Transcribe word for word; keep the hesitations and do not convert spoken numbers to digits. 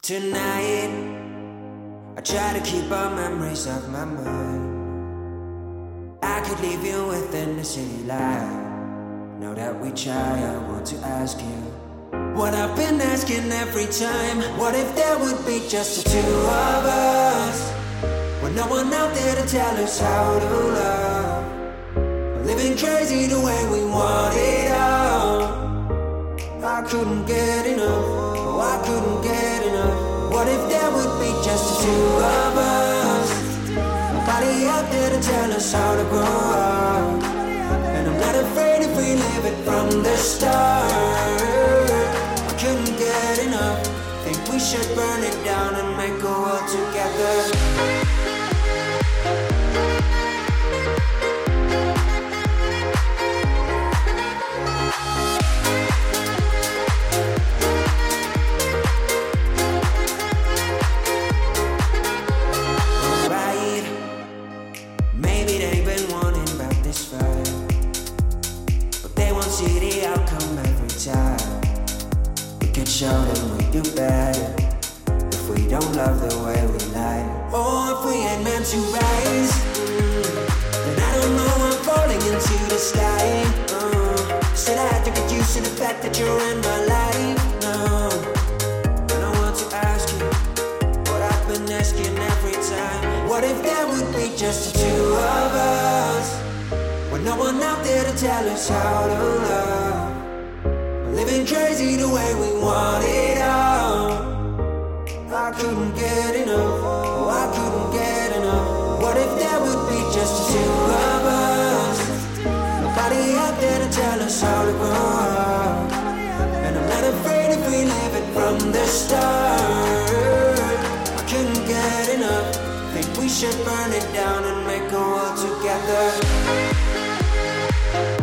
Tonight, I try to keep our memories off my mind. I could leave you within the city light. Now that we try, I want to ask you what I've been asking every time. What if there would be just the two of us, with no one out there to tell us how to love? Living crazy the way we want it all. I couldn't get enough, oh I couldn't get enough. What if there would be just the two of us? Nobody out there to tell us how to grow up. And I'm not afraid if we live it from the start. I couldn't get enough. Think we should burn it down and make a world together. See the outcome every time. We could show them we do better if we don't love the way we lie. Or if we ain't meant to rise, mm, then I don't know, I'm falling into the sky. uh, Said I had to get used to the fact that you're in my life now. And I want to ask you what I've been asking every time. What if there would be just the two of us, with no one out there to tell us how to love? Living crazy the way we want it all. I couldn't get enough, oh I couldn't get enough. What if there would be just the two of us? Nobody out there to tell us how to grow up. And I'm not afraid if we live it from the start. I couldn't get enough. Think we should burn it down and make a world together.